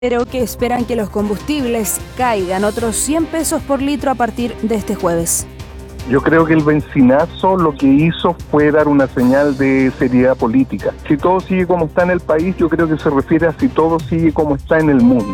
Pero que esperan que los combustibles caigan otros 100 pesos por litro a partir de este jueves. Yo creo que el bencinazo lo que hizo fue dar una señal de seriedad política. Si todo sigue como está en el país, yo creo que se refiere a si todo sigue como está en el mundo.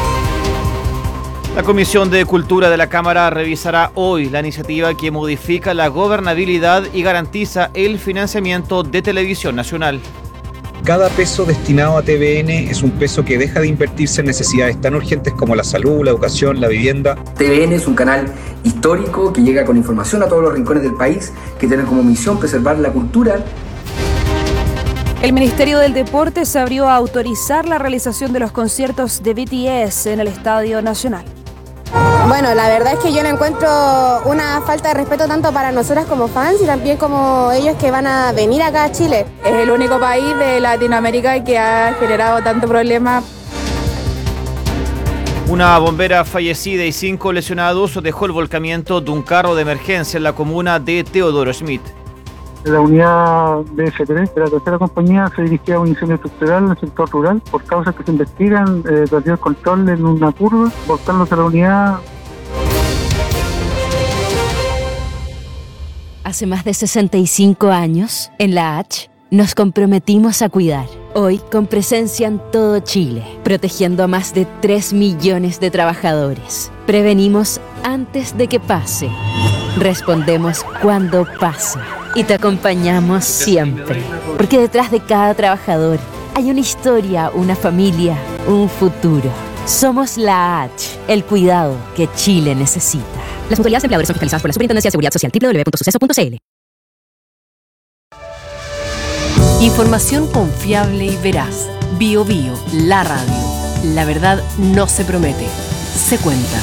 La Comisión de Cultura de la Cámara revisará hoy la iniciativa que modifica la gobernabilidad y garantiza el financiamiento de Televisión Nacional. Cada peso destinado a TVN es un peso que deja de invertirse en necesidades tan urgentes como la salud, la educación, la vivienda. TVN es un canal histórico que llega con información a todos los rincones del país, que tiene como misión preservar la cultura. El Ministerio del Deporte se abrió a autorizar la realización de los conciertos de BTS en el Estadio Nacional. Bueno, la verdad es que yo no encuentro una falta de respeto tanto para nosotras como fans y también como ellos que van a venir acá a Chile. Es el único país de Latinoamérica que ha generado tanto problema. Una bombera fallecida y 5 lesionados dejó el volcamiento de un carro de emergencia en la comuna de Teodoro Schmidt. La unidad BSP de la tercera compañía se dirigía a un incendio estructural en el sector rural por causas que se investigan, perdió el control en una curva, volcándose a la unidad. Hace más de 65 años, en la H, nos comprometimos a cuidar. Hoy, con presencia en todo Chile, protegiendo a más de 3 millones de trabajadores. Prevenimos antes de que pase. Respondemos cuando pasa. Y te acompañamos siempre. Porque detrás de cada trabajador hay una historia, una familia, un futuro. Somos la H, el cuidado que Chile necesita. Las mutualidades de empleadores son fiscalizadas por la Superintendencia de Seguridad Social, www.suceso.cl. Información confiable y veraz. BioBio, la radio. La verdad no se promete, se cuenta.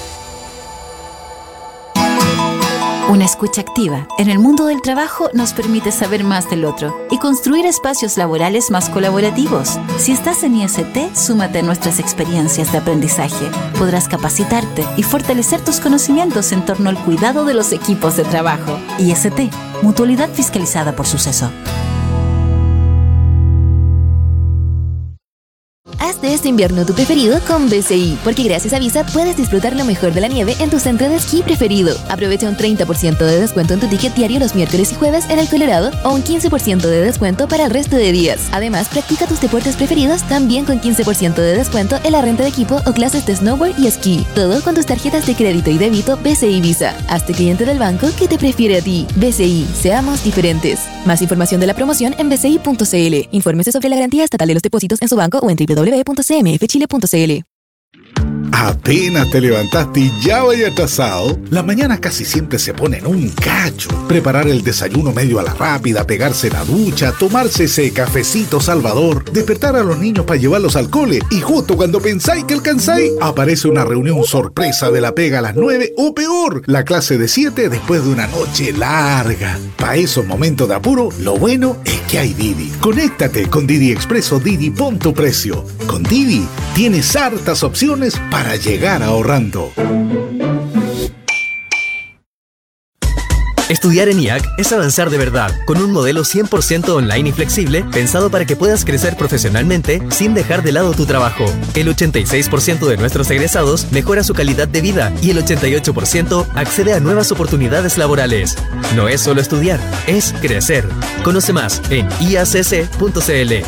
Una escucha activa en el mundo del trabajo nos permite saber más del otro y construir espacios laborales más colaborativos. Si estás en IST, súmate a nuestras experiencias de aprendizaje. Podrás capacitarte y fortalecer tus conocimientos en torno al cuidado de los equipos de trabajo. IST, mutualidad fiscalizada por Suceso. Haz de este invierno tu preferido con BCI, porque gracias a Visa puedes disfrutar lo mejor de la nieve en tu centro de esquí preferido. Aprovecha un 30% de descuento en tu ticket diario los miércoles y jueves en el Colorado o un 15% de descuento para el resto de días. Además, practica tus deportes preferidos también con 15% de descuento en la renta de equipo o clases de snowboard y esquí. Todo con tus tarjetas de crédito y débito BCI Visa. Hazte cliente del banco que te prefiere a ti. BCI, seamos diferentes. Más información de la promoción en bci.cl. Infórmese sobre la garantía estatal de los depósitos en su banco o en www.cmfchile.cl. Apenas te levantaste y ya vaya atrasado. La mañana casi siempre se pone en un cacho. Preparar el desayuno medio a la rápida, pegarse la ducha, tomarse ese cafecito salvador, despertar a los niños para llevarlos al cole y justo cuando pensáis que alcanzáis, aparece una reunión sorpresa de la pega a las 9 o peor, la clase de 7 después de una noche larga. Para esos momentos de apuro, lo bueno es que hay Didi. Conéctate con Didi Express o Didi Pon tu Precio. Con Didi tienes hartas opciones para llegar ahorrando. Estudiar en IAC es avanzar de verdad, con un modelo 100% online y flexible, pensado para que puedas crecer profesionalmente sin dejar de lado tu trabajo. El 86% de nuestros egresados mejora su calidad de vida y el 88% accede a nuevas oportunidades laborales. No es solo estudiar, es crecer. Conoce más en iacc.cl.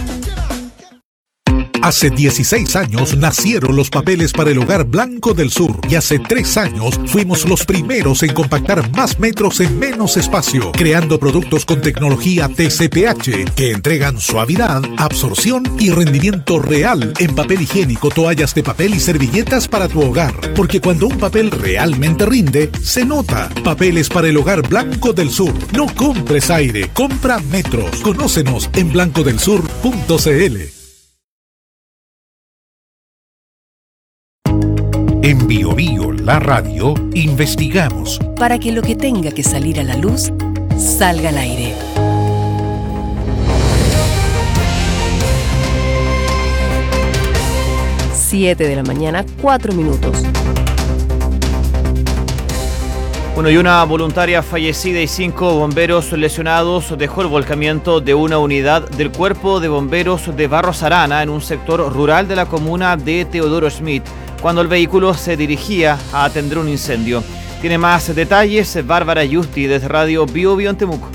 Hace 16 años nacieron los papeles para el Hogar Blanco del Sur y hace 3 años fuimos los primeros en compactar más metros en menos espacio, creando productos con tecnología TCPH que entregan suavidad, absorción y rendimiento real en papel higiénico, toallas de papel y servilletas para tu hogar. Porque cuando un papel realmente rinde, se nota. Papeles para el Hogar Blanco del Sur. No compres aire, compra metros. Conócenos en blancodelsur.cl. En BioBio, la radio, investigamos para que lo que tenga que salir a la luz, salga al aire. Siete de la mañana, 4 minutos. Bueno, y una voluntaria fallecida y 5 bomberos lesionados dejó el volcamiento de una unidad del Cuerpo de Bomberos de Barros Arana en un sector rural de la comuna de Teodoro Schmidt, cuando el vehículo se dirigía a atender un incendio. Tiene más detalles Bárbara Yusti desde Radio Bio Bio en Temuco.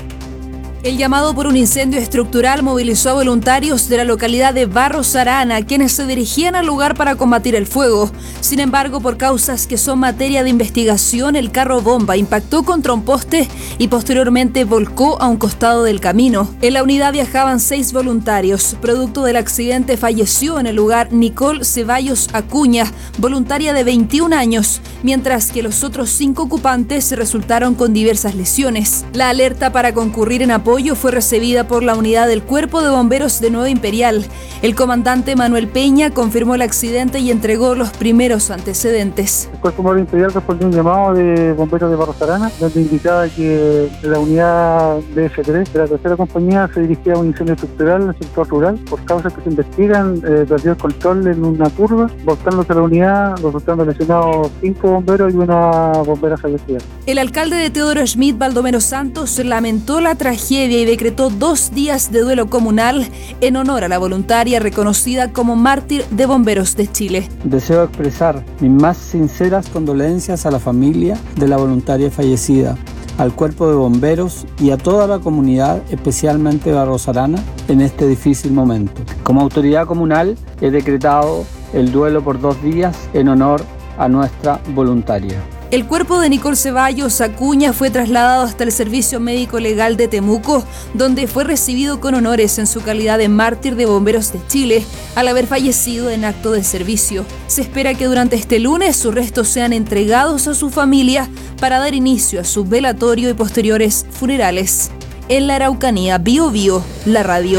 El llamado por un incendio estructural movilizó a voluntarios de la localidad de Barros Arana, quienes se dirigían al lugar para combatir el fuego. Sin embargo, por causas que son materia de investigación, el carro bomba impactó contra un poste y posteriormente volcó a un costado del camino. En la unidad viajaban 6 voluntarios. Producto del accidente falleció en el lugar Nicole Ceballos Acuña, voluntaria de 21 años, mientras que los otros 5 ocupantes resultaron con diversas lesiones. La alerta para concurrir en apoyo fue recibida por la unidad del Cuerpo de Bomberos de Nueva Imperial. El comandante Manuel Peña confirmó el accidente y entregó los primeros antecedentes. El Cuerpo de Bomberos Imperial respondió un llamado de bomberos de Barros Arana, donde indicaba que la unidad DF3 de la tercera compañía se dirigía a un incendio estructural en el sector rural. Por causas que se investigan, perdió el control en una curva, volcándose la unidad, resultando lesionados 5 bomberos y una bombera fallecida. El alcalde de Teodoro Schmidt, Baldomero Santos, lamentó la tragedia y decretó 2 días de duelo comunal en honor a la voluntaria reconocida como mártir de bomberos de Chile. Deseo expresar mis más sinceras condolencias a la familia de la voluntaria fallecida, al Cuerpo de Bomberos y a toda la comunidad, especialmente Barros Arana, en este difícil momento. Como autoridad comunal he decretado el duelo por 2 días en honor a nuestra voluntaria. El cuerpo de Nicole Ceballos Acuña fue trasladado hasta el Servicio Médico Legal de Temuco, donde fue recibido con honores en su calidad de mártir de bomberos de Chile, al haber fallecido en acto de servicio. Se espera que durante este lunes sus restos sean entregados a su familia para dar inicio a su velatorio y posteriores funerales. En la Araucanía, Bio Bio, la radio.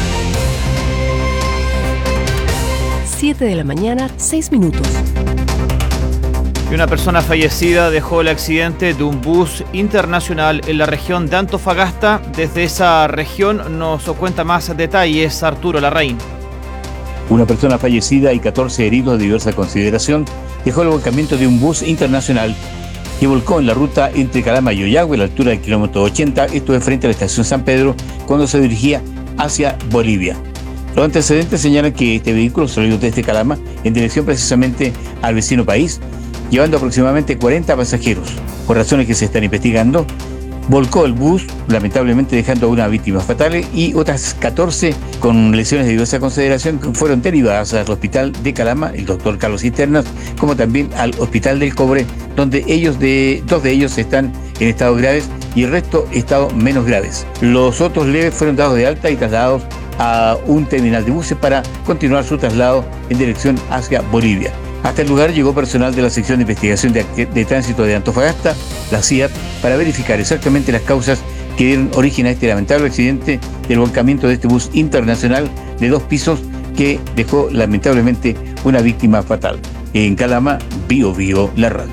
7 de la mañana, 6 minutos. Y una persona fallecida dejó el accidente de un bus internacional en la región de Antofagasta. Desde esa región nos cuenta más detalles Arturo Larraín. Una persona fallecida y 14 heridos de diversa consideración dejó el volcamiento de un bus internacional que volcó en la ruta entre Calama y Ollagüe a la altura del kilómetro 80, esto de frente a la estación San Pedro, cuando se dirigía hacia Bolivia. Los antecedentes señalan que este vehículo salió desde Calama en dirección precisamente al vecino país, llevando aproximadamente 40 pasajeros. Por razones que se están investigando, volcó el bus, lamentablemente dejando a una víctima fatal y otras 14 con lesiones de diversa consideración que fueron derivadas al hospital de Calama, el doctor Carlos Cisternas, como también al hospital del Cobre, donde 2 de ellos están en estados graves y el resto estado menos graves. Los otros leves fueron dados de alta y trasladados a un terminal de buses para continuar su traslado en dirección hacia Bolivia. Hasta el lugar llegó personal de la sección de investigación de tránsito de Antofagasta, la CIAT, para verificar exactamente las causas que dieron origen a este lamentable accidente del volcamiento de este bus internacional de 2 pisos que dejó lamentablemente una víctima fatal. En Calama, Bio Bio, la radio.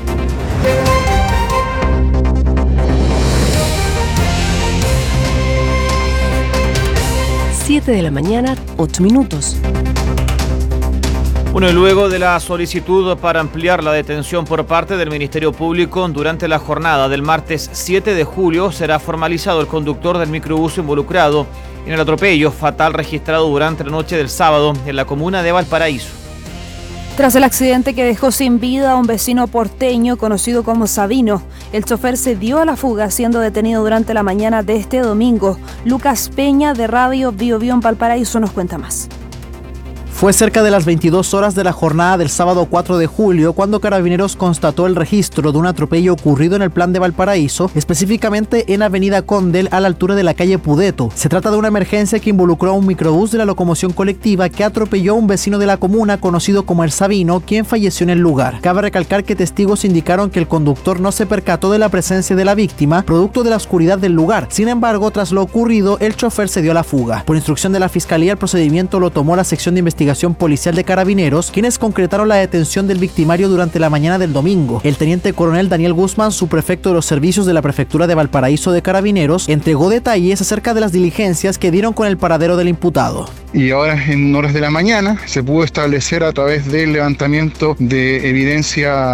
Siete de la mañana, 8 minutos. Bueno, y luego de la solicitud para ampliar la detención por parte del Ministerio Público durante la jornada del martes 7 de julio, será formalizado el conductor del microbús involucrado en el atropello fatal registrado durante la noche del sábado en la comuna de Valparaíso. Tras el accidente que dejó sin vida a un vecino porteño conocido como Sabino, el chofer se dio a la fuga siendo detenido durante la mañana de este domingo. Lucas Peña de Radio Bio Bio en Valparaíso nos cuenta más. Fue cerca de las 22 horas de la jornada del sábado 4 de julio cuando Carabineros constató el registro de un atropello ocurrido en el Plan de Valparaíso, específicamente en Avenida Condel a la altura de la calle Pudeto. Se trata de una emergencia que involucró a un microbús de la locomoción colectiva que atropelló a un vecino de la comuna conocido como El Sabino, quien falleció en el lugar. Cabe recalcar que testigos indicaron que el conductor no se percató de la presencia de la víctima, producto de la oscuridad del lugar. Sin embargo, tras lo ocurrido, el chofer se dio a la fuga. Por instrucción de la Fiscalía, el procedimiento lo tomó la sección de investigación policial de Carabineros, quienes concretaron la detención del victimario durante la mañana del domingo. El teniente coronel Daniel Guzmán, subprefecto de los servicios de la Prefectura de Valparaíso de Carabineros, entregó detalles acerca de las diligencias que dieron con el paradero del imputado. Y ahora en horas de la mañana se pudo establecer a través del levantamiento de evidencia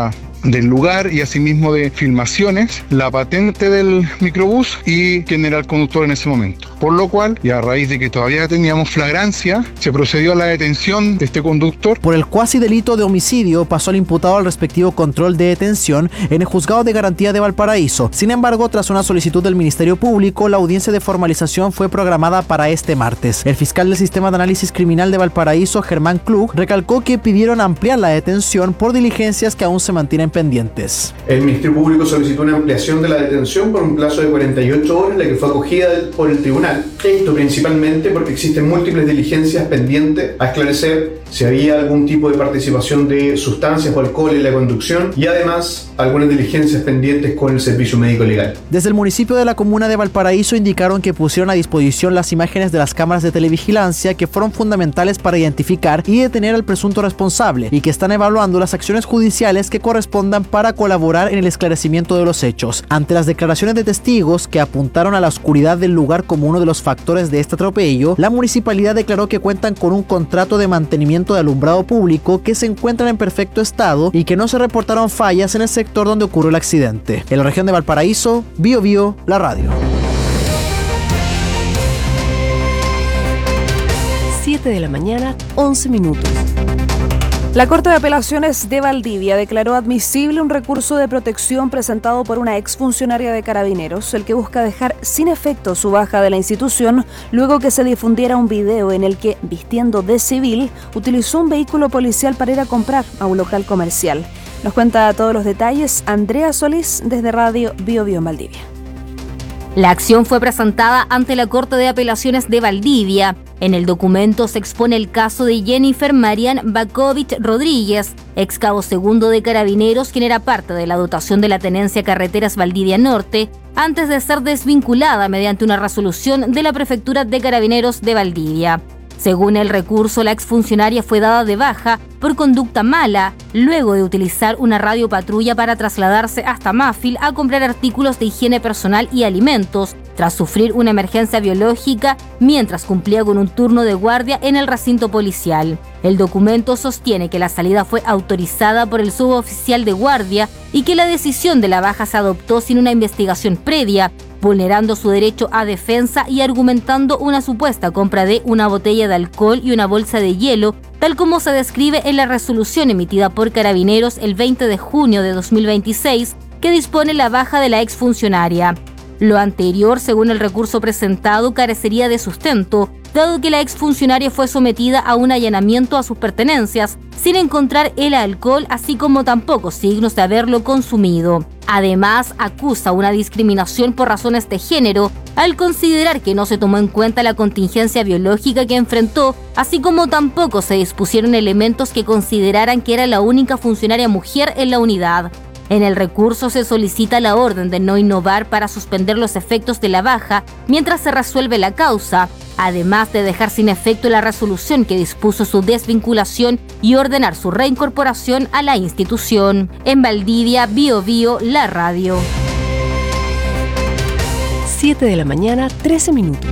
del lugar y asimismo de filmaciones, la patente del microbús y quién era el conductor en ese momento. Por lo cual, y a raíz de que todavía teníamos flagrancia, se procedió a la detención de este conductor. Por el cuasi delito de homicidio pasó el imputado al respectivo control de detención en el Juzgado de Garantía de Valparaíso. Sin embargo, tras una solicitud del Ministerio Público, la audiencia de formalización fue programada para este martes. El fiscal del Sistema de Análisis Criminal de Valparaíso, Germán Klug, recalcó que pidieron ampliar la detención por diligencias que aún se mantienen pendientes. El Ministerio Público solicitó una ampliación de la detención por un plazo de 48 horas, la que fue acogida por el tribunal. Esto principalmente porque existen múltiples diligencias pendientes a esclarecer si había algún tipo de participación de sustancias o alcohol en la conducción y además algunas diligencias pendientes con el servicio médico legal. Desde el municipio de la comuna de Valparaíso indicaron que pusieron a disposición las imágenes de las cámaras de televigilancia que fueron fundamentales para identificar y detener al presunto responsable y que están evaluando las acciones judiciales que correspondan para colaborar en el esclarecimiento de los hechos. Ante las declaraciones de testigos que apuntaron a la oscuridad del lugar como uno de los factores de este atropello, la municipalidad declaró que cuentan con un contrato de mantenimiento de alumbrado público que se encuentran en perfecto estado y que no se reportaron fallas en el sector donde ocurrió el accidente. En la región de Valparaíso, Bio Bio, la radio. 7 de la mañana, 11 minutos. La Corte de Apelaciones de Valdivia declaró admisible un recurso de protección presentado por una exfuncionaria de Carabineros, el que busca dejar sin efecto su baja de la institución luego que se difundiera un video en el que, vistiendo de civil, utilizó un vehículo policial para ir a comprar a un local comercial. Nos cuenta todos los detalles Andrea Solís desde Radio Bio Bio en Valdivia. La acción fue presentada ante la Corte de Apelaciones de Valdivia. En el documento se expone el caso de Jennifer Marian Bakovich Rodríguez, ex cabo segundo de Carabineros, quien era parte de la dotación de la Tenencia Carreteras Valdivia Norte, antes de ser desvinculada mediante una resolución de la Prefectura de Carabineros de Valdivia. Según el recurso, la exfuncionaria fue dada de baja por conducta mala, luego de utilizar una radiopatrulla para trasladarse hasta Mafil a comprar artículos de higiene personal y alimentos, tras sufrir una emergencia biológica mientras cumplía con un turno de guardia en el recinto policial. El documento sostiene que la salida fue autorizada por el suboficial de guardia y que la decisión de la baja se adoptó sin una investigación previa, vulnerando su derecho a defensa y argumentando una supuesta compra de una botella de alcohol y una bolsa de hielo, tal como se describe en la resolución emitida por Carabineros el 20 de junio de 2026, que dispone la baja de la exfuncionaria. Lo anterior, según el recurso presentado, carecería de sustento, dado que la exfuncionaria fue sometida a un allanamiento a sus pertenencias, sin encontrar el alcohol, así como tampoco signos de haberlo consumido. Además, acusa una discriminación por razones de género, al considerar que no se tomó en cuenta la contingencia biológica que enfrentó, así como tampoco se dispusieron elementos que consideraran que era la única funcionaria mujer en la unidad. En el recurso se solicita la orden de no innovar para suspender los efectos de la baja mientras se resuelve la causa, además de dejar sin efecto la resolución que dispuso su desvinculación y ordenar su reincorporación a la institución. En Valdivia, Bio Bio, la radio. 7 de la mañana, 13 minutos.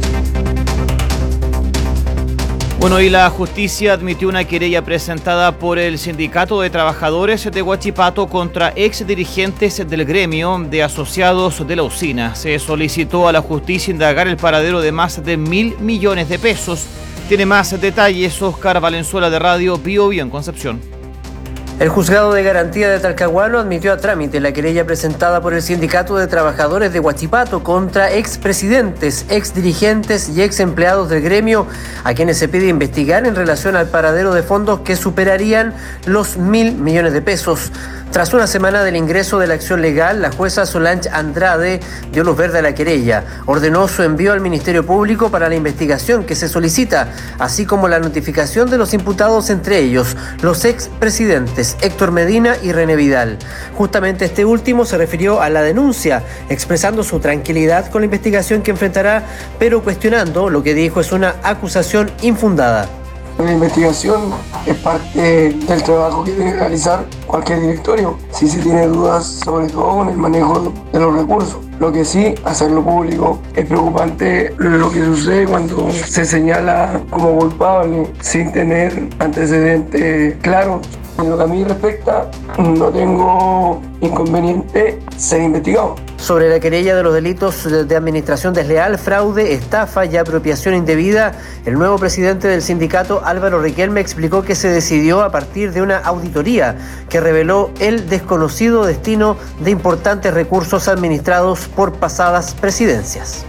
Bueno, y la justicia admitió una querella presentada por el Sindicato de Trabajadores de Huachipato contra ex dirigentes del gremio de asociados de la usina. Se solicitó a la justicia indagar el paradero de más de 1.000 millones de pesos. Tiene más detalles Oscar Valenzuela de Radio Bio Bio en Concepción. El Juzgado de Garantía de Talcahuano admitió a trámite la querella presentada por el Sindicato de Trabajadores de Huachipato contra expresidentes, exdirigentes y exempleados del gremio, a quienes se pide investigar en relación al paradero de fondos que superarían los 1.000 millones de pesos. Tras una semana del ingreso de la acción legal, la jueza Solange Andrade dio luz verde a la querella, ordenó su envío al Ministerio Público para la investigación que se solicita, así como la notificación de los imputados, entre ellos los expresidentes Héctor Medina y René Vidal. Justamente este último se refirió a la denuncia, expresando su tranquilidad con la investigación que enfrentará, pero cuestionando lo que dijo es una acusación infundada. La investigación es parte del trabajo que debe realizar cualquier directorio, si se tiene dudas sobre todo con el manejo de los recursos. Lo que sí, hacerlo público. Es preocupante lo que sucede cuando se señala como culpable sin tener antecedentes claros. En lo que a mí respecta, no tengo inconveniente ser investigado. Sobre la querella de los delitos de administración desleal, fraude, estafa y apropiación indebida, el nuevo presidente del sindicato, Álvaro Riquelme, explicó que se decidió a partir de una auditoría que reveló el desconocido destino de importantes recursos administrados por pasadas presidencias.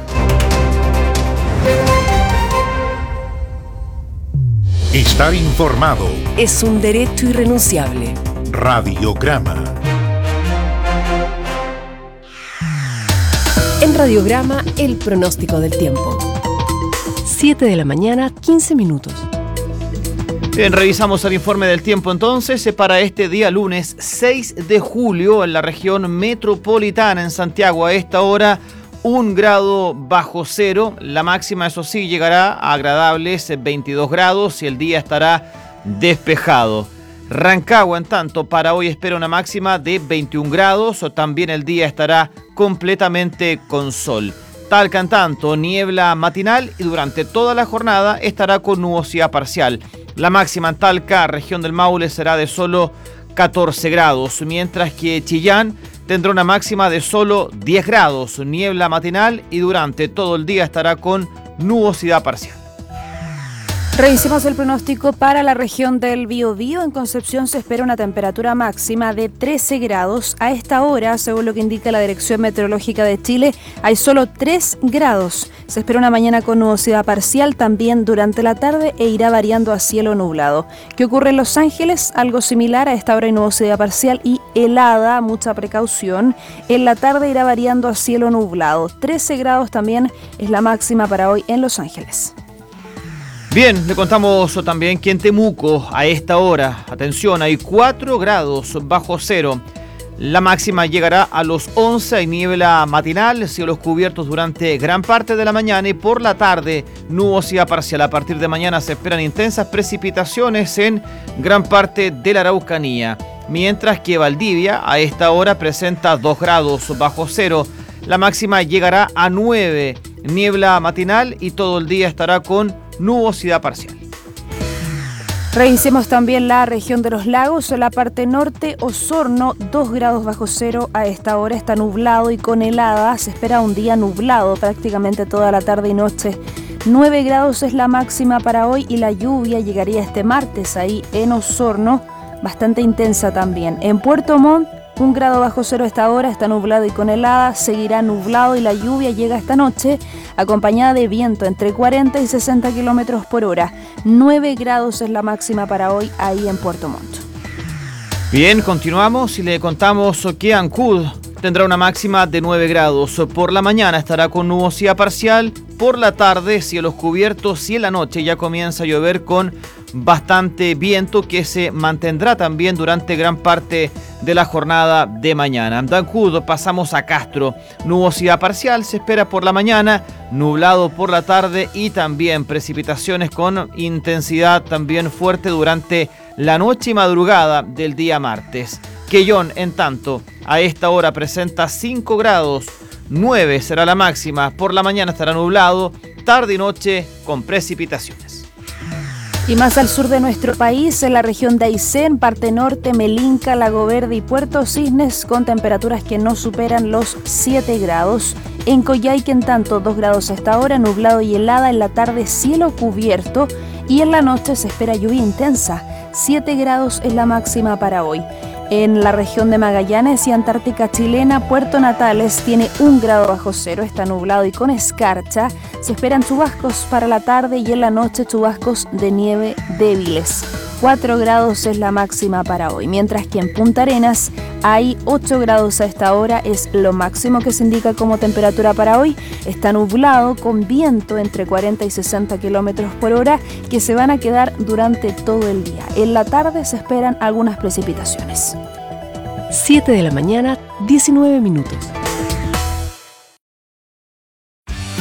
Estar informado es un derecho irrenunciable. Radiograma. En Radiograma, el pronóstico del tiempo. 7 de la mañana, 15 minutos. Bien, revisamos el informe del tiempo entonces para este día lunes 6 de julio en la región metropolitana en Santiago. A esta hora 1 grado bajo cero, la máxima eso sí llegará a agradables 22 grados y el día estará despejado. Rancagua, en tanto, para hoy espera una máxima de 21 grados, o también el día estará completamente con sol. Talca, en tanto, niebla matinal y durante toda la jornada estará con nubosidad parcial. La máxima en Talca, región del Maule, será de solo 14 grados, mientras que Chillán tendrá una máxima de solo 10 grados, niebla matinal y durante todo el día estará con nubosidad parcial. Revisemos el pronóstico para la región del Biobío. En Concepción se espera una temperatura máxima de 13 grados. A esta hora, según lo que indica la Dirección Meteorológica de Chile, hay solo 3 grados. Se espera una mañana con nubosidad parcial también durante la tarde e irá variando a cielo nublado. ¿Qué ocurre en Los Ángeles? Algo similar. A esta hora hay nubosidad parcial y helada, mucha precaución. En la tarde irá variando a cielo nublado. 13 grados también es la máxima para hoy en Los Ángeles. Bien, le contamos también que en Temuco a esta hora, atención, hay 4 grados bajo cero. La máxima llegará a los 11, hay niebla matinal, cielos cubiertos durante gran parte de la mañana y por la tarde nubosidad parcial. A partir de mañana se esperan intensas precipitaciones en gran parte de la Araucanía. Mientras que Valdivia a esta hora presenta 2 grados bajo cero. La máxima llegará a 9, niebla matinal y todo el día estará con nubosidad parcial. Revisemos también la región de los lagos. En la parte norte, Osorno, 2 grados bajo cero. A esta hora está nublado y con helada. Se espera un día nublado prácticamente toda la tarde y noche. 9 grados es la máxima para hoy y la lluvia llegaría este martes ahí en Osorno, bastante intensa también. En Puerto Montt, 1 grado bajo cero a esta hora, está nublado y con helada, seguirá nublado y la lluvia llega esta noche acompañada de viento entre 40 y 60 kilómetros por hora. 9 grados es la máxima para hoy ahí en Puerto Montt. Bien, continuamos y le contamos que Ancud tendrá una máxima de 9 grados. Por la mañana estará con nubosidad parcial, por la tarde cielos cubiertos y en la noche ya comienza a llover con bastante viento que se mantendrá también durante gran parte de la jornada de mañana. De Ancud pasamos a Castro. Nubosidad parcial se espera por la mañana, nublado por la tarde y también precipitaciones con intensidad también fuerte durante la noche y madrugada del día martes. Quellón, en tanto, a esta hora presenta 5 grados, 9 será la máxima, por la mañana estará nublado, tarde y noche con precipitaciones. Y más al sur de nuestro país, en la región de Aysén, parte norte, Melinca, Lago Verde y Puerto Cisnes, con temperaturas que no superan los 7 grados. En Coyhaique, en tanto, 2 grados hasta ahora, nublado y helada, en la tarde cielo cubierto y en la noche se espera lluvia intensa. 7 grados es la máxima para hoy. En la región de Magallanes y Antártica chilena, Puerto Natales tiene 1 grado bajo cero, está nublado y con escarcha. Se esperan chubascos para la tarde y en la noche chubascos de nieve débiles. 4 grados es la máxima para hoy, mientras que en Punta Arenas hay 8 grados a esta hora, es lo máximo que se indica como temperatura para hoy. Está nublado con viento entre 40 y 60 kilómetros por hora que se van a quedar durante todo el día. En la tarde se esperan algunas precipitaciones. 7 de la mañana, 19 minutos.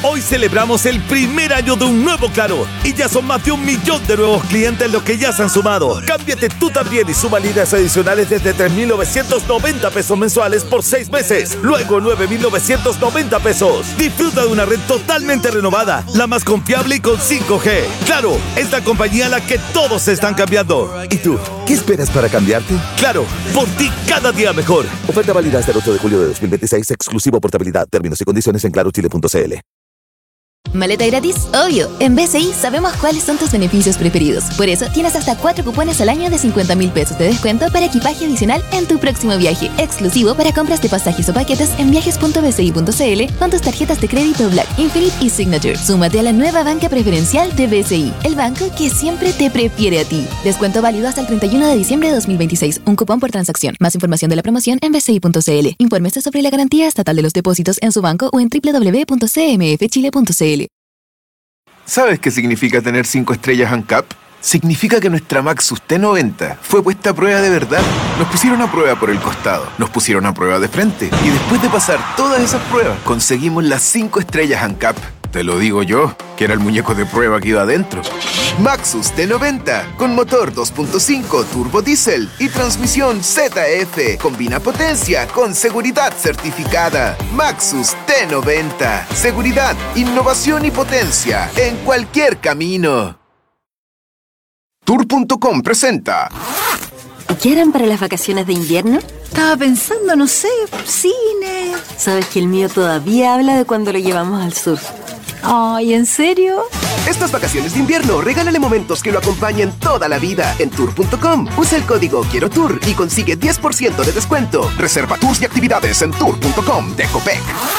Hoy celebramos el primer año de un nuevo Claro y ya son más de 1 millón de nuevos clientes los que ya se han sumado. Cámbiate tú también y suma líneas adicionales desde 3.990 pesos mensuales por 6 meses. Luego 9.990 pesos. Disfruta de una red totalmente renovada, la más confiable y con 5G. Claro, es la compañía a la que todos se están cambiando. ¿Y tú? ¿Qué esperas para cambiarte? Claro, por ti cada día mejor. Oferta válida hasta el 8 de julio de 2026, exclusivo portabilidad. Términos y condiciones en clarochile.cl. ¿Maleta gratis? Obvio. En BCI sabemos cuáles son tus beneficios preferidos. Por eso tienes hasta 4 cupones al año de 50.000 pesos de descuento para equipaje adicional en tu próximo viaje. Exclusivo para compras de pasajes o paquetes en viajes.bci.cl con tus tarjetas de crédito Black, Infinite y Signature. Súmate a la nueva banca preferencial de BCI, el banco que siempre te prefiere a ti. Descuento válido hasta el 31 de diciembre de 2026. Un cupón por transacción. Más información de la promoción en bci.cl. Infórmese sobre la garantía estatal de los depósitos en su banco o en www.cmfchile.cl. ¿Sabes qué significa tener 5 estrellas ANCAP? Significa que nuestra Maxus T90 fue puesta a prueba de verdad. Nos pusieron a prueba por el costado, nos pusieron a prueba de frente y después de pasar todas esas pruebas, conseguimos las 5 estrellas ANCAP. Te lo digo yo, que era el muñeco de prueba que iba adentro. Maxus T90, con motor 2.5 turbo diésel y transmisión ZF. Combina potencia con seguridad certificada. Maxus T90. Seguridad, innovación y potencia en cualquier camino. Tour.com presenta. ¿Qué harán para las vacaciones de invierno? Estaba pensando, no sé, cine. Sabes que el mío todavía habla de cuando lo llevamos al sur. Ay, ¿en serio? Estas vacaciones de invierno, regálale momentos que lo acompañen toda la vida. En Tour.com, usa el código Quiero Tour y consigue 10% de descuento. Reserva tours y actividades en Tour.com de Copec.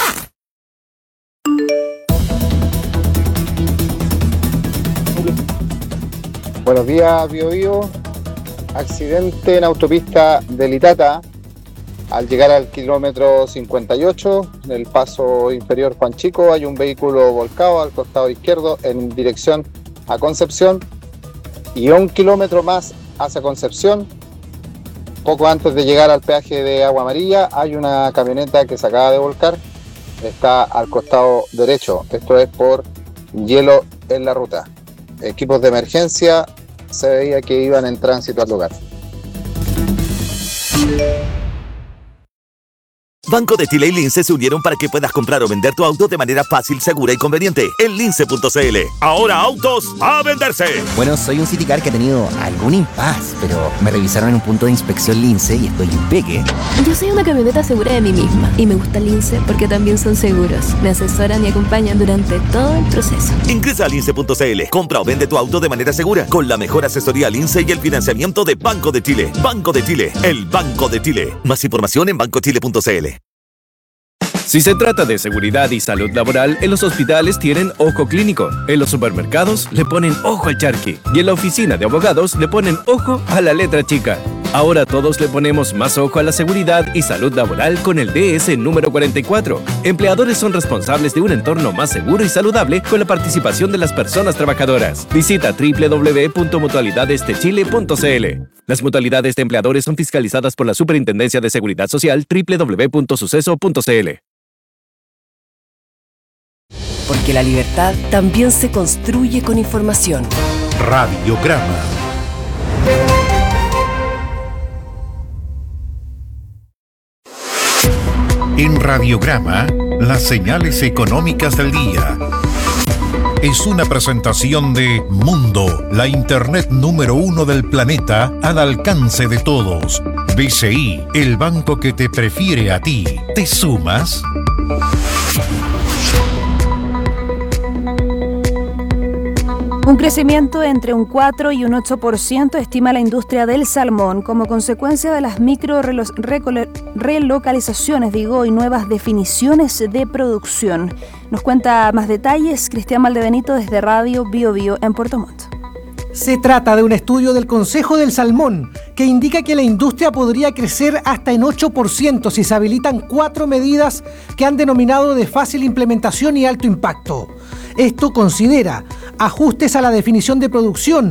Buenos días, Bio Bio. Accidente en autopista de Litata. Al llegar al kilómetro 58, en el paso inferior Juan Chico, hay un vehículo volcado al costado izquierdo en dirección a Concepción y 1 kilómetro más hacia Concepción. Poco antes de llegar al peaje de Agua Amarilla hay una camioneta que se acaba de volcar, está al costado derecho. Esto es por hielo en la ruta. Equipos de emergencia se veía que iban en tránsito al lugar. Banco de Chile y Lince se unieron para que puedas comprar o vender tu auto de manera fácil, segura y conveniente. En lince.cl. Ahora autos a venderse. Bueno, soy un Citicar que ha tenido algún impas, pero me revisaron en un punto de inspección Lince y estoy impeque. Yo soy una camioneta segura de mí misma y me gusta Lince porque también son seguros. Me asesoran y acompañan durante todo el proceso. Ingresa a lince.cl. Compra o vende tu auto de manera segura con la mejor asesoría Lince y el financiamiento de Banco de Chile. Banco de Chile, el Banco de Chile. Más información en bancochile.cl. Si se trata de seguridad y salud laboral, en los hospitales tienen ojo clínico, en los supermercados le ponen ojo al charqui y en la oficina de abogados le ponen ojo a la letra chica. Ahora todos le ponemos más ojo a la seguridad y salud laboral con el DS número 44. Empleadores son responsables de un entorno más seguro y saludable con la participación de las personas trabajadoras. Visita www.mutualidadesdechile.cl. Las mutualidades de empleadores son fiscalizadas por la Superintendencia de Seguridad Social www.suceso.cl. Porque la libertad también se construye con información. Radiograma. En Radiograma, las señales económicas del día. Es una presentación de Mundo, la Internet número 1 del planeta al alcance de todos. BCI, el banco que te prefiere a ti. ¿Te sumas? Un crecimiento entre un 4 y un 8% estima la industria del salmón como consecuencia de las relocalizaciones, y nuevas definiciones de producción. Nos cuenta más detalles Cristian Valdebenito desde Radio Bio Bio en Puerto Montt. Se trata de un estudio del Consejo del Salmón que indica que la industria podría crecer hasta en 8% si se habilitan 4 medidas que han denominado de fácil implementación y alto impacto. Esto considera ajustes a la definición de producción,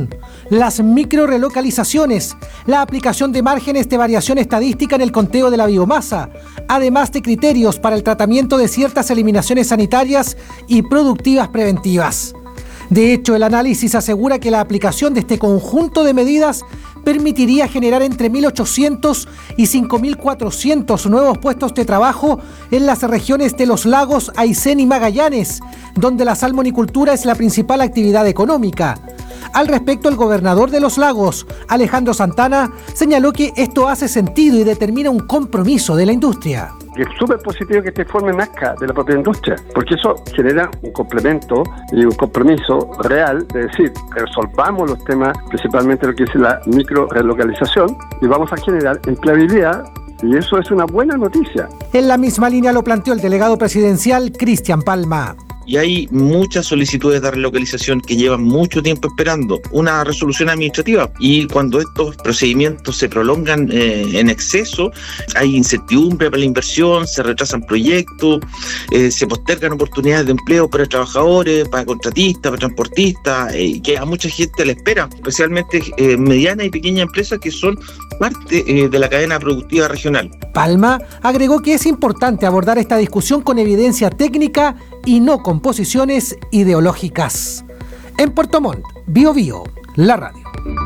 las microrelocalizaciones, la aplicación de márgenes de variación estadística en el conteo de la biomasa, además de criterios para el tratamiento de ciertas eliminaciones sanitarias y productivas preventivas. De hecho, el análisis asegura que la aplicación de este conjunto de medidas permitiría generar entre 1.800 y 5.400 nuevos puestos de trabajo en las regiones de los lagos Aysén y Magallanes, donde la salmonicultura es la principal actividad económica. Al respecto, el gobernador de los lagos, Alejandro Santana, señaló que esto hace sentido y determina un compromiso de la industria. Es súper positivo que esta forma nazca de la propia industria, porque eso genera un complemento y un compromiso real de decir, resolvamos los temas, principalmente lo que es la microrelocalización, y vamos a generar empleabilidad, y eso es una buena noticia. En la misma línea lo planteó el delegado presidencial Cristian Palma. Y hay muchas solicitudes de relocalización que llevan mucho tiempo esperando una resolución administrativa, y cuando estos procedimientos se prolongan en exceso, hay incertidumbre para la inversión, se retrasan proyectos, se postergan oportunidades de empleo para trabajadores, para contratistas, para transportistas, que a mucha gente le espera, especialmente medianas y pequeñas empresas que son parte de la cadena productiva regional. Palma agregó que es importante abordar esta discusión con evidencia técnica y no con posiciones ideológicas. En Puerto Montt, Bio Bio, la radio.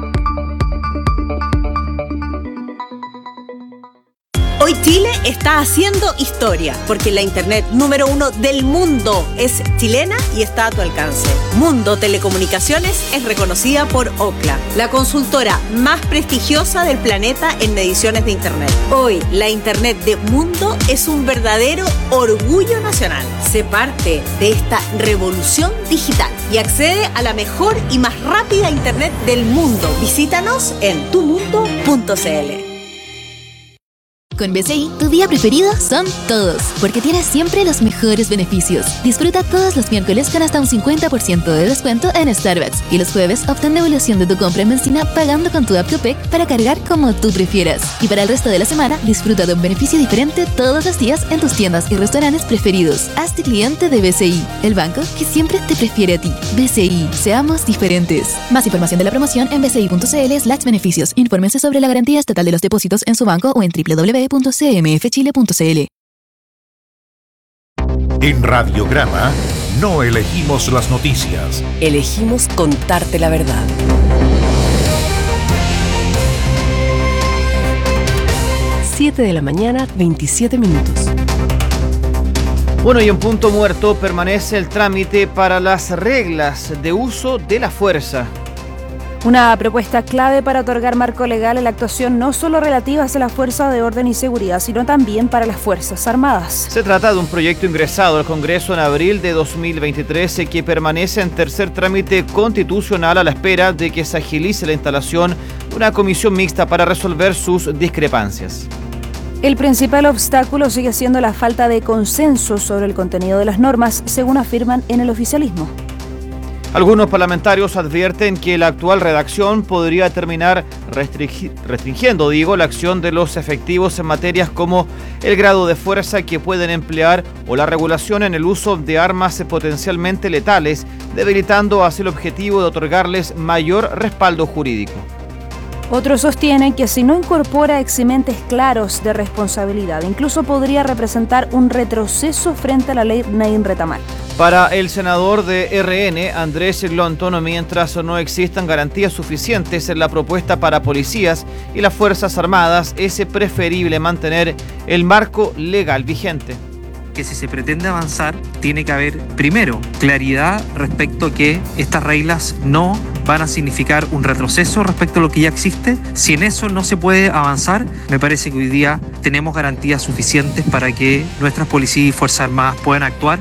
Hoy Chile está haciendo historia, porque la internet número 1 del mundo es chilena y está a tu alcance. Mundo Telecomunicaciones es reconocida por Ookla, la consultora más prestigiosa del planeta en mediciones de internet. Hoy, la internet de Mundo es un verdadero orgullo nacional. Sé parte de esta revolución digital y accede a la mejor y más rápida internet del mundo. Visítanos en tumundo.cl. Con BCI, tu día preferido son todos, porque tienes siempre los mejores beneficios. Disfruta todos los miércoles con hasta un 50% de descuento en Starbucks, y los jueves obtén devolución de tu compra en benzina pagando con tu app Copec para cargar como tú prefieras. Y para el resto de la semana, disfruta de un beneficio diferente todos los días en tus tiendas y restaurantes preferidos. Hazte cliente de BCI, el banco que siempre te prefiere a ti. BCI, seamos diferentes. Más información de la promoción en bci.cl/beneficios. Infórmense sobre la garantía estatal de los depósitos en su banco o en www.cmfchile.cl. En Radiograma no elegimos las noticias. Elegimos contarte la verdad. Siete de la mañana, 27 minutos. Bueno, y en punto muerto permanece el trámite para las reglas de uso de la fuerza. Una propuesta clave para otorgar marco legal a la actuación no solo relativas a la Fuerza de Orden y Seguridad, sino también para las Fuerzas Armadas. Se trata de un proyecto ingresado al Congreso en abril de 2023 que permanece en tercer trámite constitucional a la espera de que se agilice la instalación de una comisión mixta para resolver sus discrepancias. El principal obstáculo sigue siendo la falta de consenso sobre el contenido de las normas, según afirman en el oficialismo. Algunos parlamentarios advierten que la actual redacción podría terminar restringiendo, la acción de los efectivos en materias como el grado de fuerza que pueden emplear o la regulación en el uso de armas potencialmente letales, debilitando así el objetivo de otorgarles mayor respaldo jurídico. Otros sostienen que si no incorpora eximentes claros de responsabilidad, incluso podría representar un retroceso frente a la ley Nain Retamal. Para el senador de RN, Andrés Lonton, mientras no existan garantías suficientes en la propuesta para policías y las Fuerzas Armadas, es preferible mantener el marco legal vigente. Que si se pretende avanzar, tiene que haber, primero, claridad respecto a que estas reglas no van a significar un retroceso respecto a lo que ya existe. Si en eso no se puede avanzar, me parece que hoy día tenemos garantías suficientes para que nuestras policías y Fuerzas Armadas puedan actuar.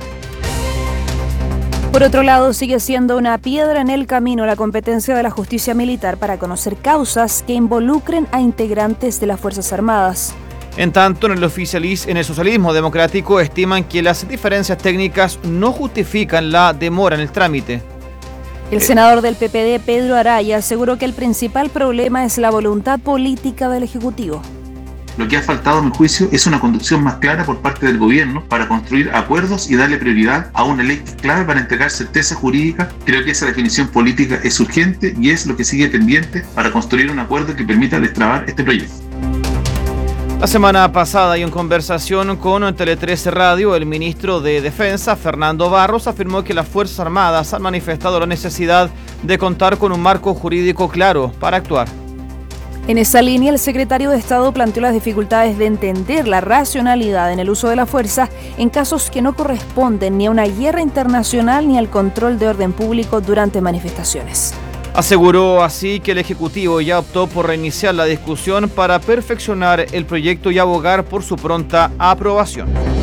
Por otro lado, sigue siendo una piedra en el camino la competencia de la justicia militar para conocer causas que involucren a integrantes de las Fuerzas Armadas. En tanto, en el socialismo democrático estiman que las diferencias técnicas no justifican la demora en el trámite. El senador del PPD, Pedro Araya, aseguró que el principal problema es la voluntad política del Ejecutivo. Lo que ha faltado, a mi juicio, es una conducción más clara por parte del gobierno para construir acuerdos y darle prioridad a una ley clave para entregar certeza jurídica. Creo que esa definición política es urgente y es lo que sigue pendiente para construir un acuerdo que permita destrabar este proyecto. La semana pasada y en conversación con Tele 13 Radio, el ministro de Defensa, Fernando Barros, afirmó que las Fuerzas Armadas han manifestado la necesidad de contar con un marco jurídico claro para actuar. En esa línea, el secretario de Estado planteó las dificultades de entender la racionalidad en el uso de la fuerza en casos que no corresponden ni a una guerra internacional ni al control de orden público durante manifestaciones. Aseguró así que el Ejecutivo ya optó por reiniciar la discusión para perfeccionar el proyecto y abogar por su pronta aprobación.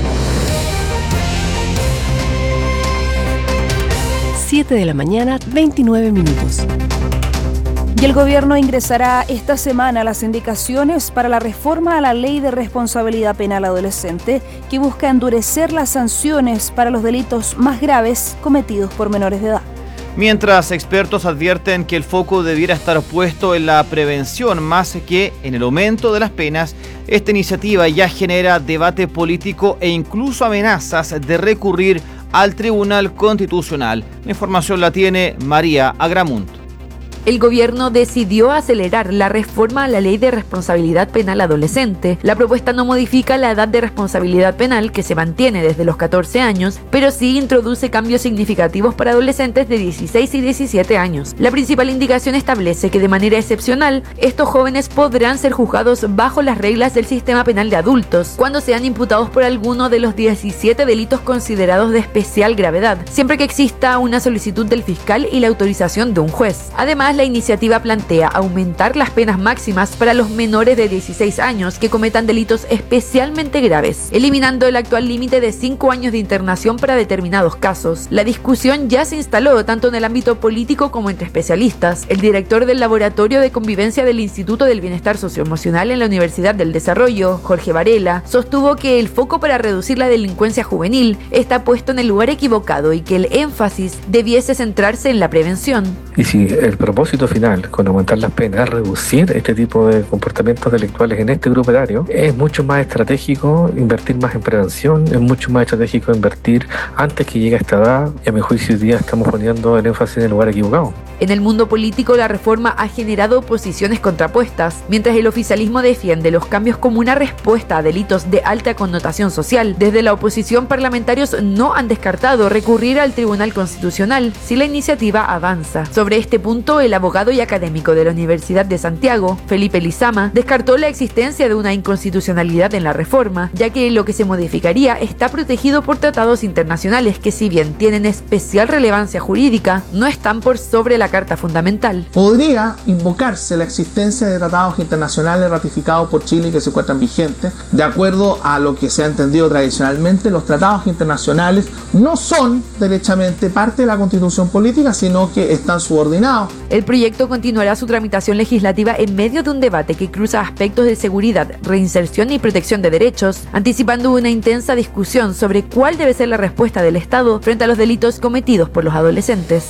7 de la mañana, 29 minutos. Y el gobierno ingresará esta semana las indicaciones para la reforma a la Ley de Responsabilidad Penal Adolescente, que busca endurecer las sanciones para los delitos más graves cometidos por menores de edad. Mientras expertos advierten que el foco debiera estar puesto en la prevención más que en el aumento de las penas, esta iniciativa ya genera debate político e incluso amenazas de recurrir al Tribunal Constitucional. La información la tiene María Agramunt. El gobierno decidió acelerar la reforma a la Ley de Responsabilidad Penal Adolescente. La propuesta no modifica la edad de responsabilidad penal, que se mantiene desde los 14 años, pero sí introduce cambios significativos para adolescentes de 16 y 17 años. La principal indicación establece que de manera excepcional, estos jóvenes podrán ser juzgados bajo las reglas del sistema penal de adultos, cuando sean imputados por alguno de los 17 delitos considerados de especial gravedad, siempre que exista una solicitud del fiscal y la autorización de un juez. Además, la iniciativa plantea aumentar las penas máximas para los menores de 16 años que cometan delitos especialmente graves, eliminando el actual límite de 5 años de internación para determinados casos. La discusión ya se instaló tanto en el ámbito político como entre especialistas. El director del Laboratorio de Convivencia del Instituto del Bienestar Socioemocional en la Universidad del Desarrollo, Jorge Varela, sostuvo que el foco para reducir la delincuencia juvenil está puesto en el lugar equivocado y que el énfasis debiese centrarse en la prevención. Y si el propósito final con aumentar las penas es reducir este tipo de comportamientos delictuales en este grupo etario, es mucho más estratégico invertir más en prevención, es mucho más estratégico invertir antes que llegue a esta edad, y a mi juicio hoy día estamos poniendo el énfasis en el lugar equivocado. En el mundo político, la reforma ha generado posiciones contrapuestas. Mientras el oficialismo defiende los cambios como una respuesta a delitos de alta connotación social, desde la oposición parlamentarios no han descartado recurrir al Tribunal Constitucional si la iniciativa avanza. Sobre este punto, el abogado y académico de la Universidad de Santiago, Felipe Lizama, descartó la existencia de una inconstitucionalidad en la reforma, ya que lo que se modificaría está protegido por tratados internacionales que, si bien tienen especial relevancia jurídica, no están por sobre la Carta Fundamental. Podría invocarse la existencia de tratados internacionales ratificados por Chile y que se encuentran vigentes. De acuerdo a lo que se ha entendido tradicionalmente, los tratados internacionales no son derechamente parte de la Constitución política, sino que están subordinados. El proyecto continuará su tramitación legislativa en medio de un debate que cruza aspectos de seguridad, reinserción y protección de derechos, anticipando una intensa discusión sobre cuál debe ser la respuesta del Estado frente a los delitos cometidos por los adolescentes.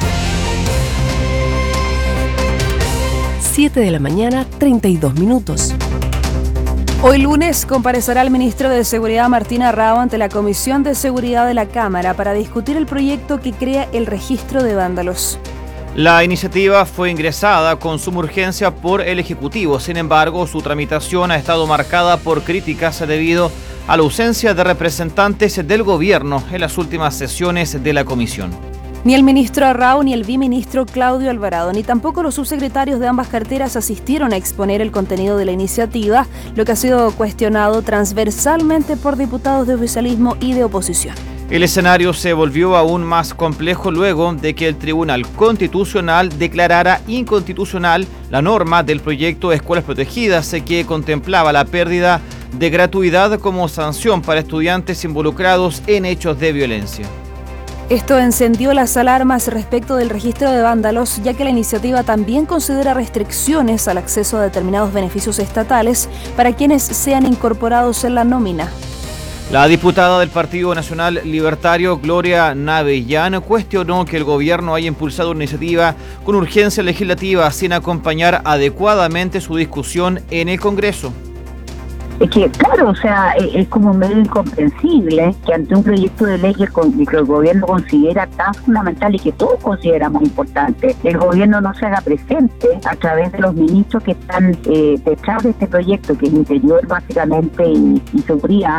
7 de la mañana, 32 minutos. Hoy lunes comparecerá el ministro de Seguridad Martín Arrao ante la Comisión de Seguridad de la Cámara para discutir el proyecto que crea el registro de vándalos. La iniciativa fue ingresada con suma urgencia por el Ejecutivo. Sin embargo, su tramitación ha estado marcada por críticas debido a la ausencia de representantes del gobierno en las últimas sesiones de la comisión. Ni el ministro Arrao ni el viceministro Claudio Alvarado, ni tampoco los subsecretarios de ambas carteras asistieron a exponer el contenido de la iniciativa, lo que ha sido cuestionado transversalmente por diputados de oficialismo y de oposición. El escenario se volvió aún más complejo luego de que el Tribunal Constitucional declarara inconstitucional la norma del proyecto de Escuelas Protegidas que contemplaba la pérdida de gratuidad como sanción para estudiantes involucrados en hechos de violencia. Esto encendió las alarmas respecto del registro de vándalos, ya que la iniciativa también considera restricciones al acceso a determinados beneficios estatales para quienes sean incorporados en la nómina. La diputada del Partido Nacional Libertario, Gloria Navellán, cuestionó que el gobierno haya impulsado una iniciativa con urgencia legislativa sin acompañar adecuadamente su discusión en el Congreso. Es que, claro, o sea, es como medio incomprensible que ante un proyecto de ley que el gobierno considera tan fundamental y que todos consideramos importante, el gobierno no se haga presente a través de los ministros que están detrás de este proyecto, que es Interior básicamente y Seguridad.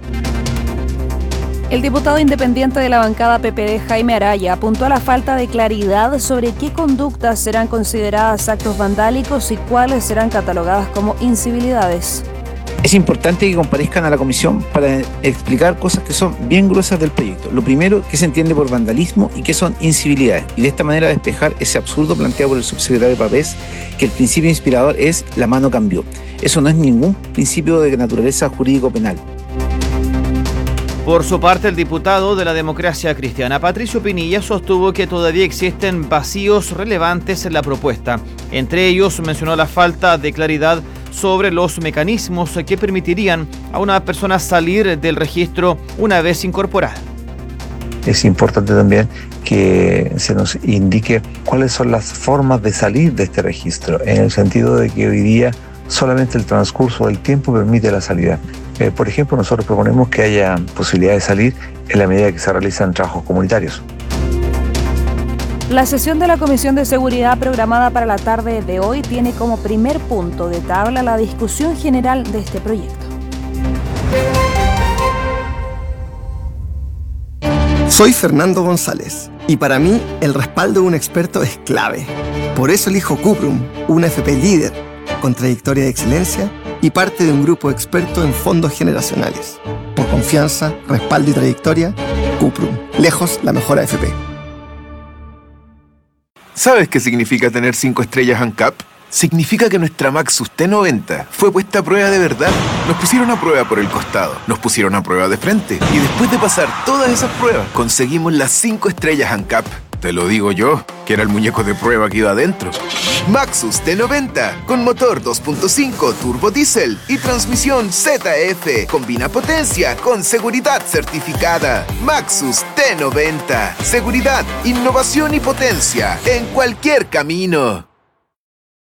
El diputado independiente de la bancada PPD, Jaime Araya, apuntó a la falta de claridad sobre qué conductas serán consideradas actos vandálicos y cuáles serán catalogadas como incivilidades. Es importante que comparezcan a la comisión para explicar cosas que son bien gruesas del proyecto. Lo primero, qué se entiende por vandalismo y qué son incivilidades. Y de esta manera despejar ese absurdo planteado por el subsecretario Pavés, que el principio inspirador es la mano cambió. Eso no es ningún principio de naturaleza jurídico-penal. Por su parte, el diputado de la Democracia Cristiana, Patricio Pinilla, sostuvo que todavía existen vacíos relevantes en la propuesta. Entre ellos, mencionó la falta de claridad sobre los mecanismos que permitirían a una persona salir del registro una vez incorporada. Es importante también que se nos indique cuáles son las formas de salir de este registro, en el sentido de que hoy día solamente el transcurso del tiempo permite la salida. Por ejemplo, nosotros proponemos que haya posibilidad de salir en la medida que se realizan trabajos comunitarios. La sesión de la Comisión de Seguridad programada para la tarde de hoy tiene como primer punto de tabla la discusión general de este proyecto. Soy Fernando González y para mí el respaldo de un experto es clave. Por eso elijo Cuprum, una FP líder, con trayectoria de excelencia y parte de un grupo experto en fondos generacionales. Por confianza, respaldo y trayectoria, Cuprum, lejos la mejor AFP. ¿Sabes qué significa tener 5 estrellas ANCAP? Significa que nuestra Maxus T90 fue puesta a prueba de verdad. Nos pusieron a prueba por el costado, nos pusieron a prueba de frente y después de pasar todas esas pruebas, conseguimos las 5 estrellas ANCAP. Te lo digo yo, que era el muñeco de prueba que iba adentro. Maxus T90, con motor 2.5 turbo diésel y transmisión ZF. Combina potencia con seguridad certificada. Maxus T90. Seguridad, innovación y potencia en cualquier camino.